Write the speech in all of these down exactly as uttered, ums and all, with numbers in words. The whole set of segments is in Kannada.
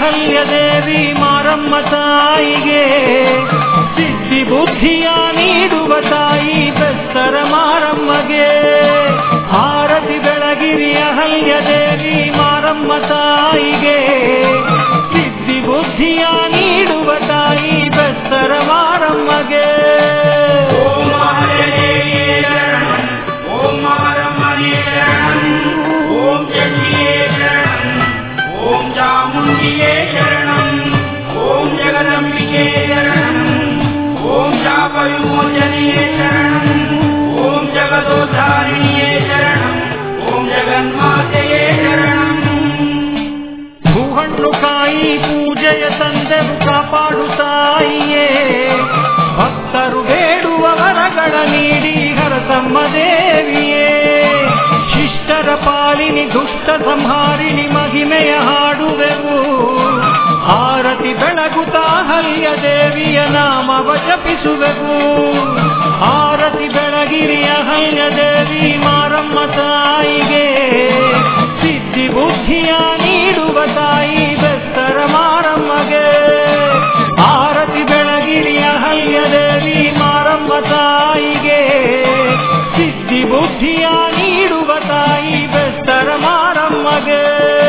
ಅಹಲ್ಯದೇವಿ ಮಾರಮ್ಮ ತಾಯಿಗೆ ಸಿದ್ಧಿ ಬುದ್ಧಿಯ ನೀಡುವ ತಾಯಿ ಬೆಸ್ತರ ಮಾರಮ್ಮಗೆ ಆರತಿ ಬೆಳಗಿರಿ ಅಹಲ್ಯದೇವಿ ಮಾರಮ್ಮ ತಾಯಿಗೆ ಸಿದ್ಧಿ ಬುದ್ಧಿಯ ನೀಡುವ ತಾಯಿ ಬೆಸ್ತರ ಮಾರಮ್ಮಗೆ ಚಾಮುಂಡಿಯೇ ಶರಣಂ ಓಂ ಜಗದಂಬಿಕೆ ಶರಣಂ ಓಂ ಶಾಪ ವಿಮೋಚನೆಯೇ ಶರಣಂ ಓಂ ಜಗದೋದ್ಧಾರಿಣಿಯೇ ಶರಣಂ ಓಂ ಜಗನ್ಮಾತೆಯೇ ಶರಣಂ. ಹೂಹಣ್ಣು ಕಾಯಿ ಪೂಜೆಯ ತಂದೆವು ಕಾಪಾಡು ತಾಯಿಯೇ ಭಕ್ತರು ಬೇಡುವ ವರಗಳ ನೀಡಿ ಹರಸಮ್ಮ ದೇವಿಯೇ ಶಿಷ್ಟರ ಪಾಲಿನಿ ದುಷ್ಟ ಸಂಹಾರಿಣಿ ಮಹಿಮೆಯ ಹಾಡುವೆವು ಆರತಿ ಬೆಳಗುತ್ತಾ ಅಹಲ್ಯ ದೇವಿಯ ನಾಮವ ಜಪಿಸುವೆವು ಆರತಿ ಬೆಳಗಿರಿ ಅಹಲ್ಯ ದೇವಿ ಮಾರಮ್ಮ ತಾಯಿಗೆ ಸಿದ್ಧಿ ಬುದ್ಧಿಯ ನೀಡುವ ತಾಯಿ ಬೆಸ್ತರ ಮಾರಮ್ಮಗೆ ಆರತಿ ಬೆಳಗಿರಿ ಅಹಲ್ಯ ದೇವಿ ಮಾರಮ್ಮ ತಾಯಿಗೆ ಸಿದ್ಧಿ ಬುದ್ಧಿಯ ನೀಡುವ ತಾಯಿ ಬೆಸ್ತರ ಮಾರಮ್ಮಗೆ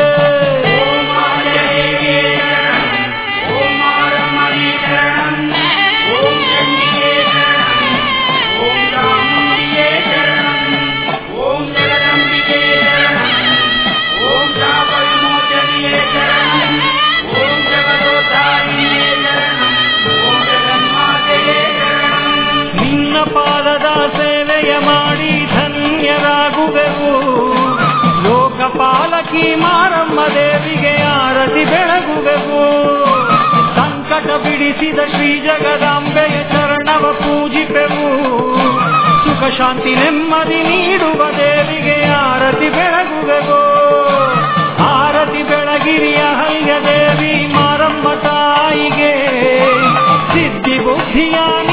ಪಾದದ ಸೇವೆಯ ಮಾಡಿ ಧನ್ಯರಾಗುವೆವು ಲೋಕಪಾಲಕಿ ಮಾರಮ್ಮ ದೇವಿಗೆ ಆರತಿ ಬೆಳಗುವೆವು ಸಂಕಟ ಬಿಡಿಸಿದ ಶ್ರೀ ಜಗದಾಂಬೆಯ ಚರಣವ ಪೂಜಿಪೆವು ಸುಖ ಶಾಂತಿ ನೆಮ್ಮದಿ ನೀಡುವ ದೇವಿಗೆ ಆರತಿ ಬೆಳಗುವೆವು ಆರತಿ ಬೆಳಗಿರಿ ಅಹಲ್ಯ ದೇವಿ ಮಾರಮ್ಮ ತಾಯಿಗೆ ಸಿದ್ಧಿ ಬುದ್ಧಿಯ